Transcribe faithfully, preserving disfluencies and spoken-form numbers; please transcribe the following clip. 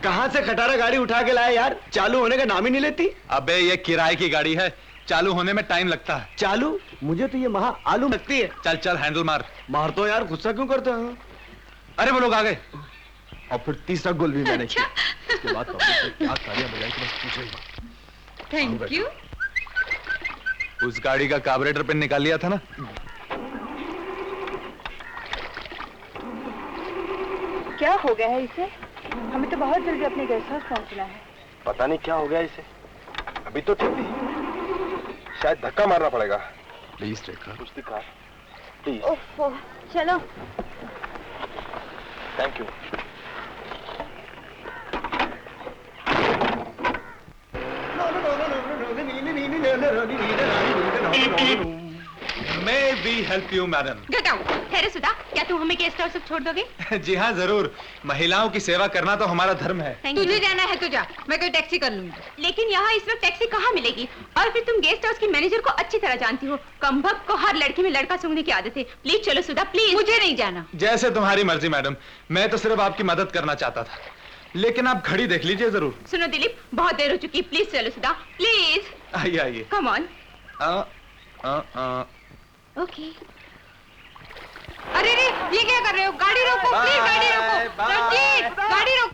कहाँ से खटारा गाड़ी उठा के लाए यार, चालू होने का नाम ही नहीं लेती। अबे ये किराए की गाड़ी है, चालू होने में टाइम लगता है। चालू? मुझे तो ये महा आलू लगती है। चल चल हैंडल मार। मार तो यार, गुस्सा क्यों करते हो? अरे वो लोग आ गए। और फिर तीसरा गोल भी मैंने किया। इसके बाद तो क्या तालियां बजाई कि बस पूछो ही मत। Thank you. उस गाड़ी का कार्बोरेटर पिन निकाल लिया था ना? क्या हो गया है इसे? हमें तो बहुत जल्दी अपने गेस्ट हाउस पहुंचना है। पता नहीं क्या हो गया इसे, अभी तो ठीक थी, शायद धक्का मारना पड़ेगा। प्लीज रेखा, कुछ दिखा प्लीज। ओफो, चलो। Thank you. May we help you madam? Get out. ठहरे सुधा, क्या तुम हमें गेस्ट हाउस तक छोड़ दोगे? जी हाँ जरूर, महिलाओं की सेवा करना तो हमारा धर्म है। तुझे जाना है तो जा, मैं कोई टैक्सी कर लूंगी। लेकिन यहाँ इस वक्त टैक्सी कहाँ मिलेगी? और फिर तुम गेस्ट हाउस की मैनेजर को अच्छी तरह जानती हो, कमबख्त को हर लड़की में लड़का सूंघने की आदत है। प्लीज चलो सुधा, प्लीज। मुझे नहीं जाना। जैसे तुम्हारी मर्जी मैडम, मैं तो सिर्फ आपकी मदद करना चाहता था, लेकिन आप घड़ी देख लीजिए जरूर। सुनो दिलीप, बहुत देर हो चुकी, प्लीज चलो सुधा, प्लीज। आइए आइए। Come on. ओके। अरे रे, ये क्या कर रहे हो? गाड़ी रोको प्लीज, गाड़ी रोको। रंजीत, गाड़ी रोको।